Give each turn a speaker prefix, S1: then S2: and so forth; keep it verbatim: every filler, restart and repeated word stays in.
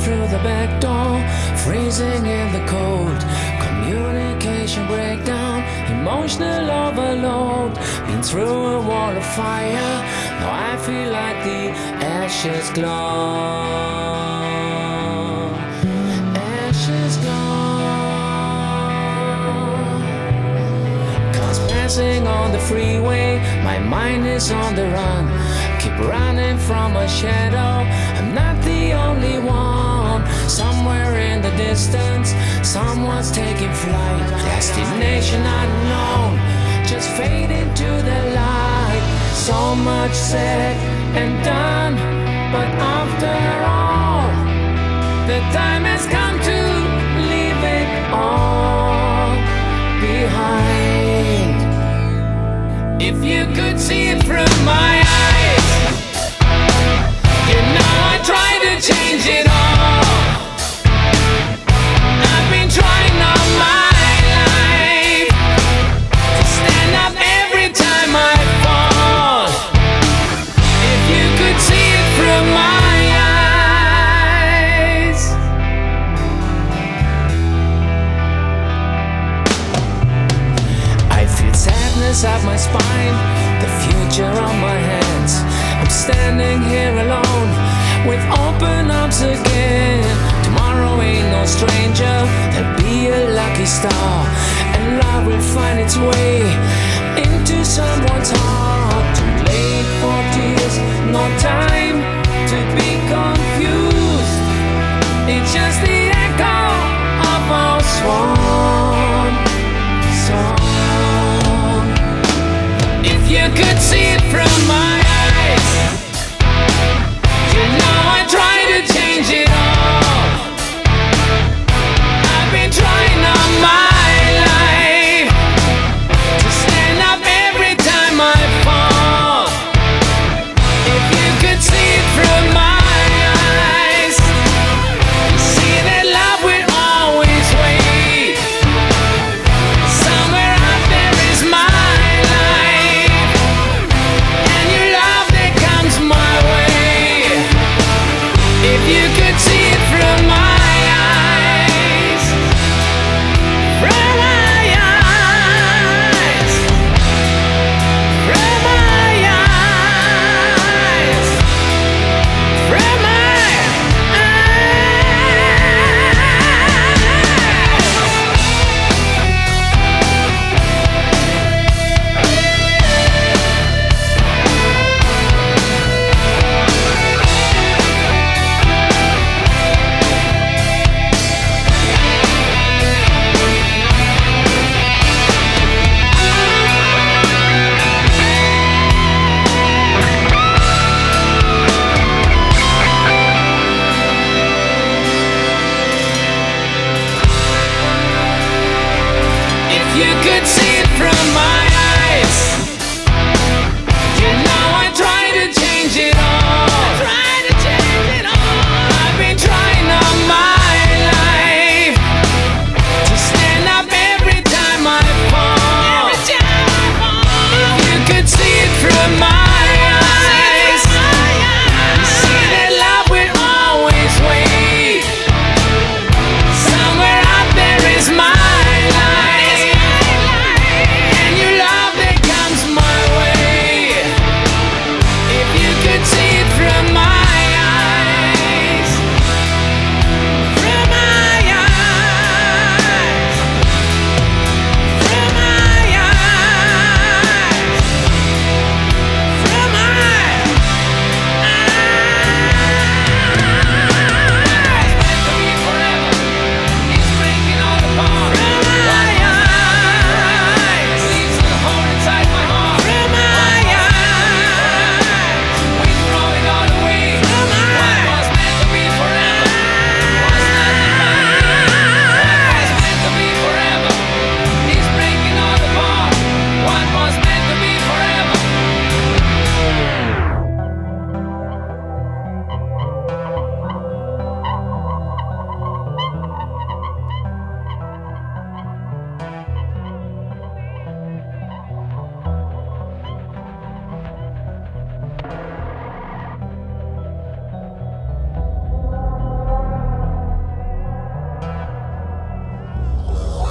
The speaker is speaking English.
S1: through the back door, freezing in the cold. Communication breakdown, emotional overload. Been through a wall of fire, now I feel like the ashes glow. Ashes glow. Cars passing on the freeway, my mind is on the run. Keep running from a shadow, I'm not the only one. Somewhere in the distance, someone's taking flight. Destination unknown, just fade into the light. So much said and done, but after all, the time has come to leave it all behind. If you could see it from my eyes, you know I try to change it all. I've been trying all my life to stand up every time I fall. If you could see it from my eyes. I feel sadness up my spine, the future on my hands. I'm standing here alone with open arms again. Tomorrow ain't no stranger, there'll be a lucky star, and love will find its way